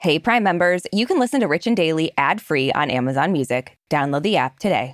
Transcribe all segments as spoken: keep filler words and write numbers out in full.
Hey, Prime members, you can listen to Rich and Daily ad-free on Amazon Music. Download the app today.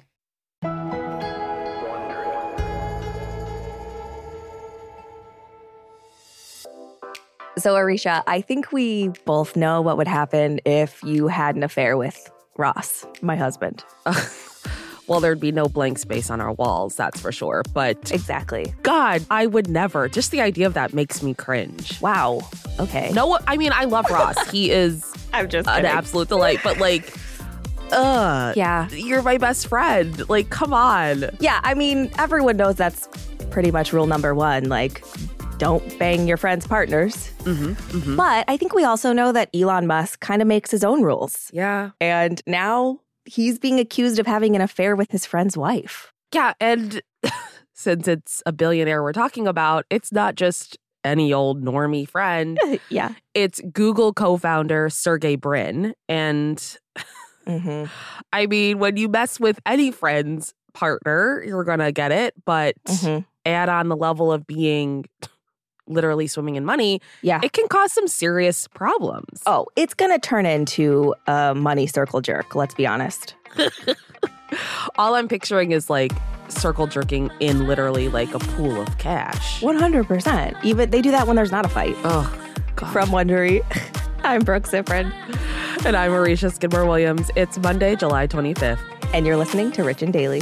So, Arisha, I think we both know what would happen if you had an affair with Ross, my husband. Well, there'd be no blank space on our walls, that's for sure. But exactly. God, I would never. Just the idea of that makes me cringe. Wow. Okay. No, I mean, I love Ross. He is I'm just an kidding. absolute delight. But like, uh, yeah, you're my best friend. Like, come on. Yeah, I mean, everyone knows that's pretty much rule number one. Like, don't bang your friends' partners. Mm-hmm, mm-hmm. But I think we also know that Elon Musk kind of makes his own rules. Yeah. And now he's being accused of having an affair with his friend's wife. Yeah, and since it's a billionaire we're talking about, it's not just any old normie friend. Yeah. It's Google co-founder Sergey Brin. And mm-hmm. I mean, when you mess with any friend's partner, you're going to get it. But mm-hmm. add on the level of being literally swimming in money, yeah, it can cause some serious problems. Oh, it's going to turn into a money circle jerk, let's be honest. All I'm picturing is like circle jerking in literally like a pool of cash. one hundred percent. Even they do that when there's not a fight. Oh, God. From Wondery, I'm Brooke Siffrin. And I'm Arisha Skidmore-Williams. It's Monday, July twenty-fifth. And you're listening to Rich and Daily.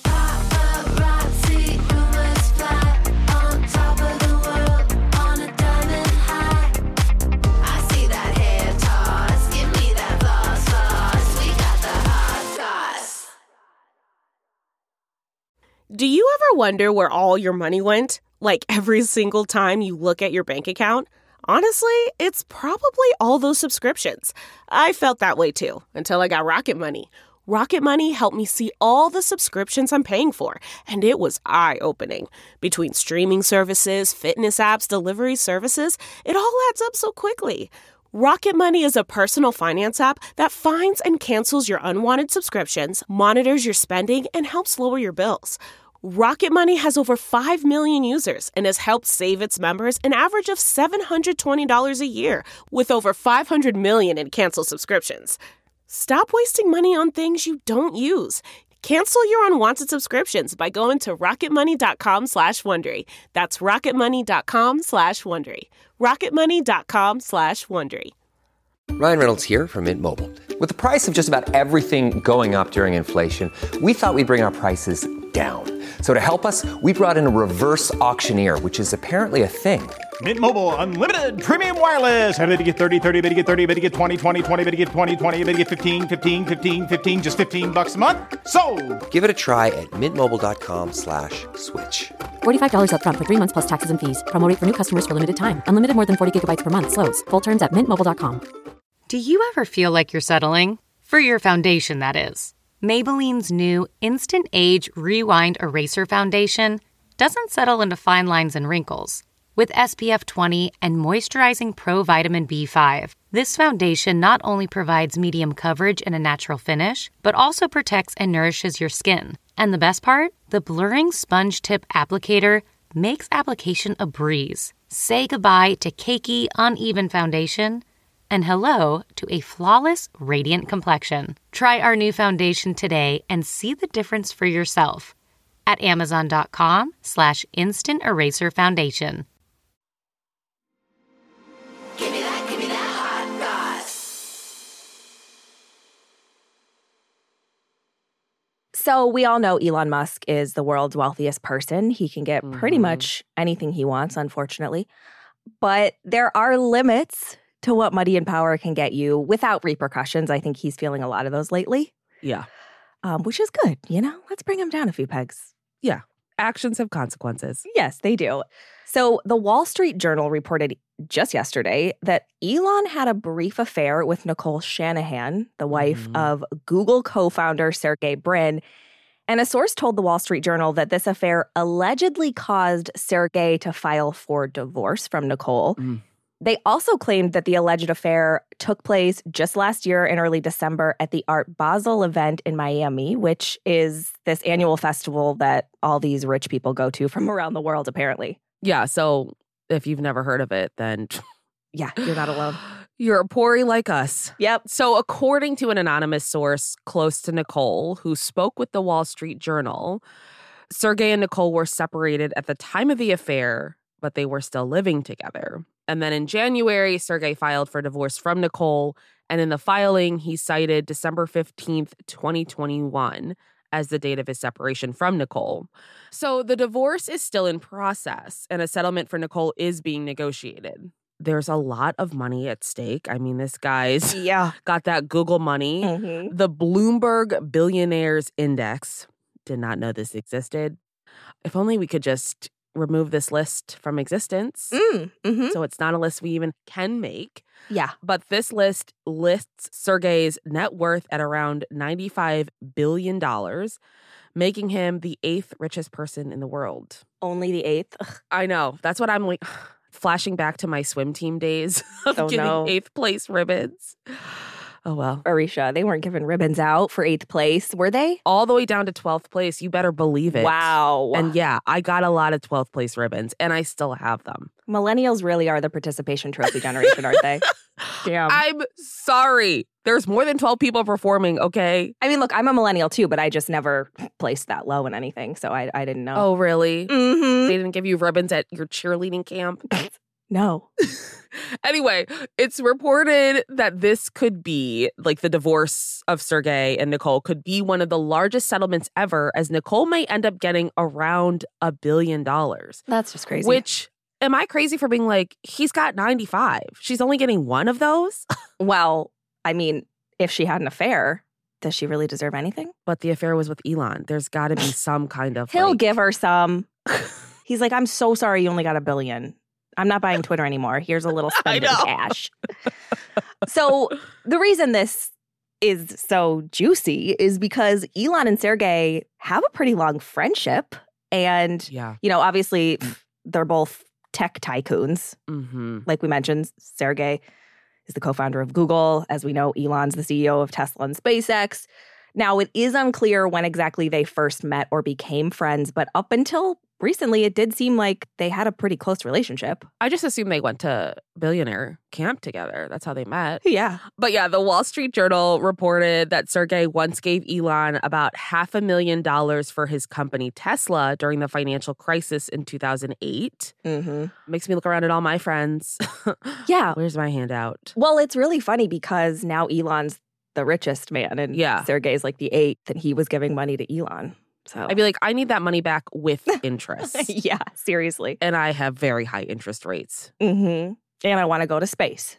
Do you ever wonder where all your money went? Like every single time you look at your bank account? Honestly, it's probably all those subscriptions. I felt that way too, until I got Rocket Money. Rocket Money helped me see all the subscriptions I'm paying for, and it was eye-opening. Between streaming services, fitness apps, delivery services, it all adds up so quickly. Rocket Money is a personal finance app that finds and cancels your unwanted subscriptions, monitors your spending, and helps lower your bills. Rocket Money has over five million users and has helped save its members an average of seven hundred twenty dollars a year, with over five hundred million in canceled subscriptions. Stop wasting money on things you don't use. Cancel your unwanted subscriptions by going to rocketmoney.com slash Wondery. That's rocketmoney.com slash Wondery. rocketmoney.com slash Wondery. Ryan Reynolds here from Mint Mobile. With the price of just about everything going up during inflation, we thought we'd bring our prices down. So to help us, we brought in a reverse auctioneer, which is apparently a thing. Mint Mobile Unlimited Premium Wireless. How to get thirty, thirty, how to get thirty, how to get twenty, twenty, twenty, how to get twenty, twenty, how to get fifteen, fifteen, fifteen, fifteen, just fifteen bucks a month? Sold! Give it a try at mintmobile.com slash switch. forty-five dollars up front for three months plus taxes and fees. Promo rate for new customers for limited time. Unlimited more than forty gigabytes per month. Slows full terms at mint mobile dot com. Do you ever feel like you're settling? For your foundation, that is. Maybelline's new Instant Age Rewind Eraser Foundation doesn't settle into fine lines and wrinkles. With S P F twenty and moisturizing Pro Vitamin B five, this foundation not only provides medium coverage and a natural finish, but also protects and nourishes your skin. And the best part? The blurring sponge tip applicator makes application a breeze. Say goodbye to cakey, uneven foundation and hello to a flawless, radiant complexion. Try our new foundation today and see the difference for yourself at amazon.com slash instant eraser foundation. Give me that, give me that hot goss. So we all know Elon Musk is the world's wealthiest person. He can get mm-hmm. pretty much anything he wants, unfortunately. But there are limits to what money and power can get you without repercussions. I think he's feeling a lot of those lately. Yeah. Um, which is good, you know? Let's bring him down a few pegs. Yeah. Actions have consequences. Yes, they do. So the Wall Street Journal reported just yesterday that Elon had a brief affair with Nicole Shanahan, the wife mm. of Google co-founder Sergey Brin. And a source told the Wall Street Journal that this affair allegedly caused Sergey to file for divorce from Nicole. Mm. They also claimed that the alleged affair took place just last year in early December at the Art Basel event in Miami, which is this annual festival that all these rich people go to from around the world, apparently. Yeah, so if you've never heard of it, then... yeah, you're not alone. You're a Pori like us. Yep. So according to an anonymous source close to Nicole, who spoke with the Wall Street Journal, Sergey and Nicole were separated at the time of the affair, but they were still living together. And then in January, Sergey filed for divorce from Nicole. And in the filing, he cited December fifteenth, twenty twenty-one as the date of his separation from Nicole. So the divorce is still in process, and a settlement for Nicole is being negotiated. There's a lot of money at stake. I mean, this guy's Yeah. got that Google money. Mm-hmm. The Bloomberg Billionaires Index, did not know this existed. If only we could just remove this list from existence. Mm, mm-hmm. So it's not a list we even can make. Yeah. But this list lists Sergey's net worth at around ninety-five billion dollars, making him the eighth richest person in the world. Only the eighth. Ugh. I know. That's what I'm like, flashing back to my swim team days of Oh, getting no. eighth place ribbons. Oh, well. Arisha, they weren't giving ribbons out for eighth place, were they? All the way down to twelfth place. You better believe it. Wow. And yeah, I got a lot of twelfth place ribbons, and I still have them. Millennials really are the participation trophy generation, aren't they? Damn. I, I'm sorry. There's more than twelve people performing, okay? mean, look, I'm a millennial too, but I just never placed that low in anything, so I, I didn't know. Oh, really? Mm-hmm. They didn't give you ribbons at your cheerleading camp? No. Anyway, it's reported that this could be, like the divorce of Sergey and Nicole could be one of the largest settlements ever, as Nicole may end up getting around a billion dollars. That's just crazy. Which, am I crazy for being like, he's got ninety-five. She's only getting one of those? Well, I mean, if she had an affair, does she really deserve anything? But the affair was with Elon. There's got to be some kind of He'll like, give her some. He's like, I'm so sorry you only got a billion. I'm not buying Twitter anymore. Here's a little spending know. cash. So the reason this is so juicy is because Elon and Sergey have a pretty long friendship. And, Yeah. you know, obviously they're both tech tycoons. Mm-hmm. Like we mentioned, Sergey is the co-founder of Google. As we know, Elon's the C E O of Tesla and SpaceX. Now, it is unclear when exactly they first met or became friends, but up until recently, it did seem like they had a pretty close relationship. I just assumed they went to billionaire camp together. That's how they met. Yeah. But yeah, the Wall Street Journal reported that Sergey once gave Elon about half a million dollars for his company Tesla during the financial crisis in two thousand eight. Mm-hmm. Makes me look around at all my friends. Yeah. Where's my handout? Well, it's really funny because now Elon's the richest man and Yeah. Sergey's like the eighth, and he was giving money to Elon. So I'd be like, I need that money back with interest. yeah, seriously. And I have very high interest rates. Mm-hmm. And I want to go to space.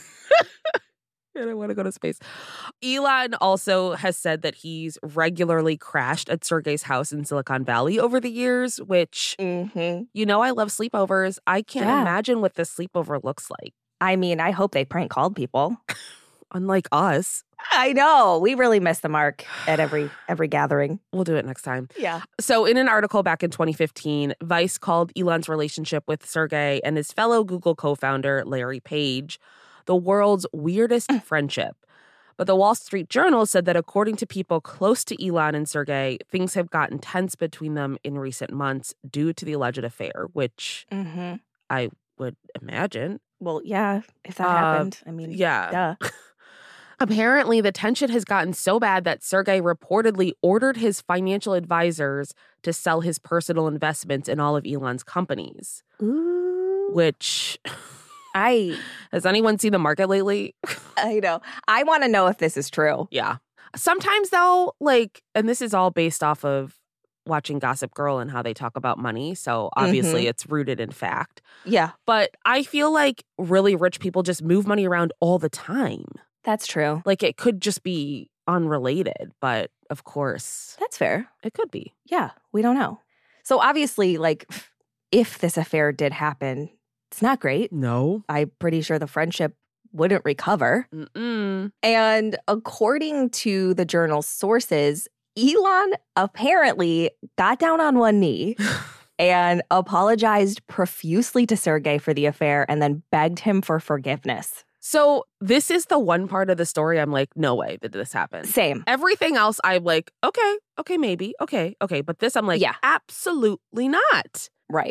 And I want to go to space. Elon also has said that he's regularly crashed at Sergey's house in Silicon Valley over the years, which, Mm-hmm. you know, I love sleepovers. I can't Yeah. imagine what this sleepover looks like. I mean, I hope they prank called people. Unlike us. I know. We really miss the mark at every every gathering. We'll do it next time. Yeah. So in an article back in twenty fifteen, Vice called Elon's relationship with Sergey and his fellow Google co-founder, Larry Page, the world's weirdest friendship. But the Wall Street Journal said that according to people close to Elon and Sergey, things have gotten tense between them in recent months due to the alleged affair, which Mm-hmm. I would imagine. Well, yeah, if that Uh, happened. I mean, Yeah. duh. Apparently, the tension has gotten so bad that Sergey reportedly ordered his financial advisors to sell his personal investments in all of Elon's companies, Ooh. which, I has anyone seen the market lately? I know. I want to know if this is true. Yeah. Sometimes, though, like, and this is all based off of watching Gossip Girl and how they talk about money. So obviously, it's rooted in fact. Yeah, But I feel like really rich people just move money around all the time. that's true. Like, it could just be unrelated, but of course, That's fair. it could be. Yeah, we don't know. So obviously, like, if this affair did happen, it's not great. No. I'm pretty sure the friendship wouldn't recover. Mm-mm. And according to the journal's sources, Elon apparently got down on one knee and apologized profusely to Sergey for the affair and then begged him for forgiveness. So this is the one part of the story I'm like, no way did this happen. Same. Everything else I'm like, okay, okay, maybe, okay, okay. But this I'm like, Yeah. absolutely not. Right.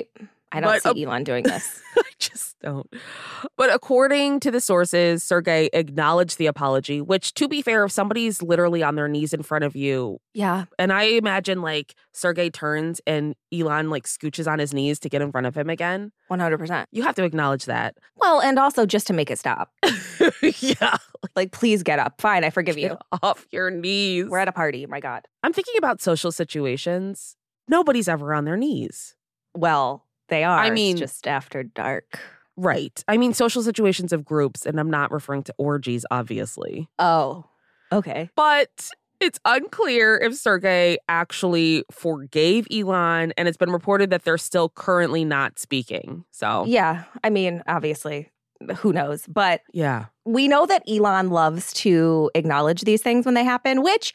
I don't But, see uh, Elon doing this. I just don't. But according to the sources, Sergey acknowledged the apology, which, to be fair, if somebody's literally on their knees in front of you, Yeah. and I imagine like Sergey turns and Elon like scooches on his knees to get in front of him again, one hundred percent. you have to acknowledge that. Well, and also just to make it stop. Yeah. Like, please get up. Fine, I forgive you. Get off your knees. We're at a party. My God. I'm thinking about social situations. Nobody's ever on their knees. Well, they are. I It's mean- just after dark. Right. I mean, social situations of groups, and I'm not referring to orgies, obviously. Oh, okay. But it's unclear if Sergey actually forgave Elon, and it's been reported that they're still currently not speaking. So, Yeah. I mean, obviously, who knows? But yeah. we know that Elon loves to acknowledge these things when they happen, which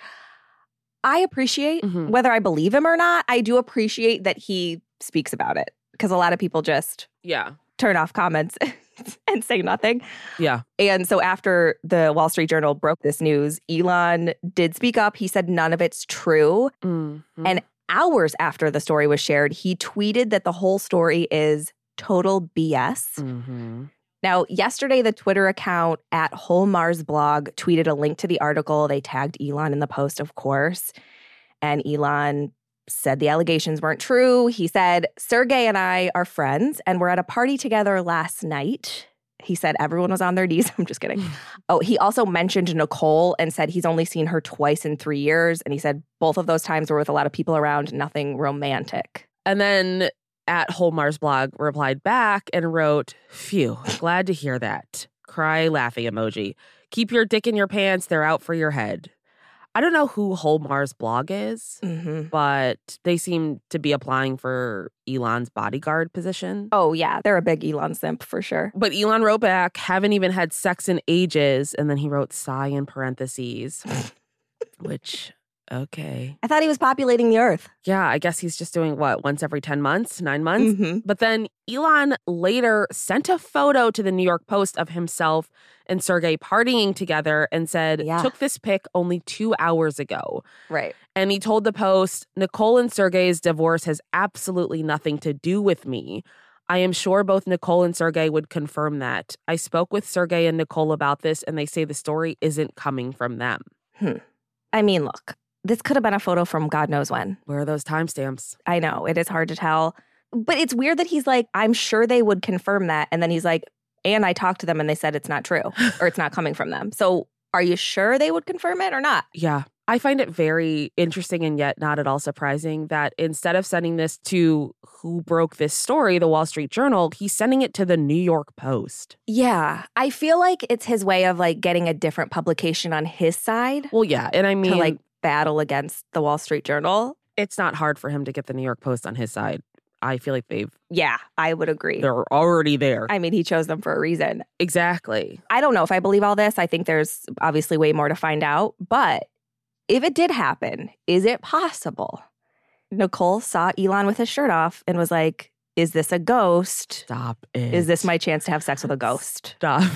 I appreciate. Mhm. Whether I believe him or not, I do appreciate that he speaks about it because a lot of people just Yeah. turn off comments and say nothing. Yeah. And so after the Wall Street Journal broke this news, Elon did speak up. He said none of it's true. Mhm. And hours after the story was shared, he tweeted that the whole story is total B S. Mhm. Now, yesterday, the Twitter account at Whole Mars Blog tweeted a link to the article. They tagged Elon in the post, of course. And Elon said the allegations weren't true. He said, Sergey and I are friends, and we're at a party together last night. He said everyone was on their knees. I'm just kidding. Oh, he also mentioned Nicole and said he's only seen her twice in three years. And he said both of those times were with a lot of people around, nothing romantic. And then at Whole Mars Blog replied back and wrote, phew, glad to hear that. Cry laughing emoji. Keep your dick in your pants. They're out for your head. I don't know who Whole Mars Blog is, Mm-hmm. but they seem to be applying for Elon's bodyguard position. Oh, yeah. They're a big Elon simp for sure. But Elon wrote back, haven't even had sex in ages. And then he wrote sigh in parentheses, which, okay. I thought he was populating the earth. Yeah, I guess he's just doing what, once every ten months, nine months? Mm-hmm. But then Elon later sent a photo to the New York Post of himself and Sergey partying together and said, Yeah. took this pic only two hours ago. Right. And he told the Post, Nicole and Sergey's divorce has absolutely nothing to do with me. I am sure both Nicole and Sergey would confirm that. I spoke with Sergey and Nicole about this, and they say the story isn't coming from them. Hmm. I mean, look, this could have been a photo from God knows when. Where are those timestamps? I know, it is hard to tell. But it's weird that he's like, I'm sure they would confirm that. And then he's like, and I talked to them and they said it's not true or it's not coming from them. So are you sure they would confirm it or not? Yeah. I find it very interesting and yet not at all surprising that instead of sending this to who broke this story, the Wall Street Journal, he's sending it to the New York Post. Yeah. I feel like it's his way of like getting a different publication on his side Well, yeah. And I mean, to like battle against the Wall Street Journal. it's not hard for him to get the New York Post on his side. I feel like they've, Yeah, I would agree. they're already there. I mean, he chose them for a reason. Exactly. I don't know if I believe all this. I think there's obviously way more to find out. But if it did happen, is it possible? Nicole saw Elon with his shirt off and was like, is this a ghost? Stop it. Is this my chance to have sex with a ghost? Stop.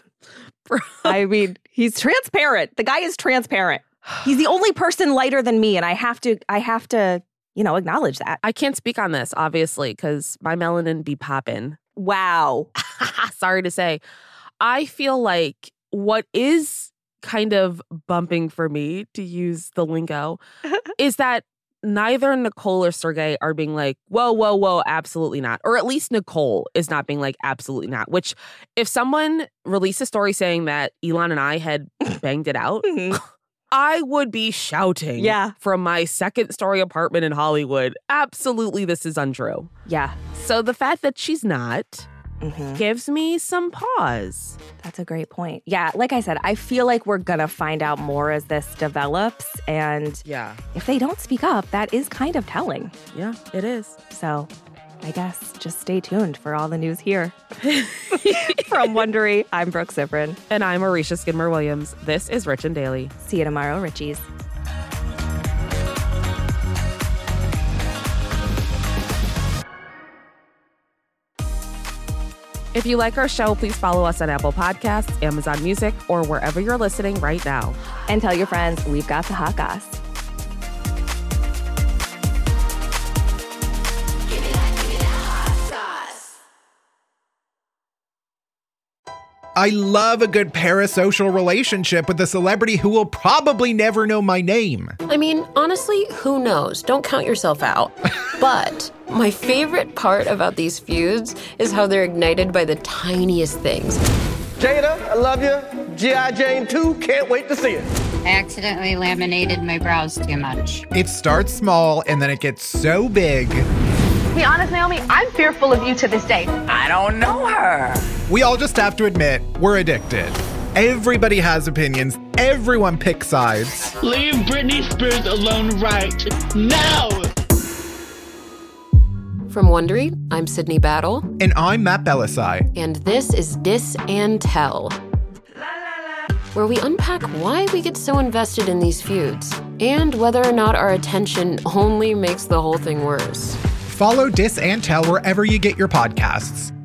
I mean, he's transparent. The guy is transparent. He's the only person lighter than me, and I have to, I have to, you know, acknowledge that. I can't speak on this, obviously, because my melanin be poppin'. Wow. Sorry to say. I feel like what is kind of bumping for me, to use the lingo, is that neither Nicole or Sergey are being like, whoa, whoa, whoa, absolutely not. Or at least Nicole is not being like, absolutely not. Which, if someone released a story saying that Elon and I had banged it out, I would be shouting Yeah. from my second story apartment in Hollywood. Absolutely, this is untrue. Yeah. So the fact that she's not Mhm. gives me some pause. That's a great point. Yeah, like I said, I feel like we're going to find out more as this develops. And Yeah. if they don't speak up, that is kind of telling. Yeah, it is. So I guess just stay tuned for all the news here. From Wondery, I'm Brooke Ziprin. And I'm Marisha Skidmore-Williams. This is Rich and Daily. See you tomorrow, Richies. If you like our show, please follow us on Apple Podcasts, Amazon Music, or wherever you're listening right now. And tell your friends we've got the hot goss. Give me that, give me that hot sauce. I love a good parasocial relationship with a celebrity who will probably never know my name. I mean, honestly, who knows? Don't count yourself out. But my favorite part about these feuds is how they're ignited by the tiniest things. Jada, I love you. G I. Jane two, can't wait to see it. I accidentally laminated my brows too much. It starts small and then it gets so big. To be honest, Naomi, I'm fearful of you to this day. I don't know her. We all just have to admit, we're addicted. Everybody has opinions. Everyone picks sides. Leave Britney Spears alone right now. From Wondery, I'm Sydney Battle. And I'm Matt Belisai. And this is Dis and Tell, where we unpack why we get so invested in these feuds and whether or not our attention only makes the whole thing worse. Follow Dis and Tell wherever you get your podcasts.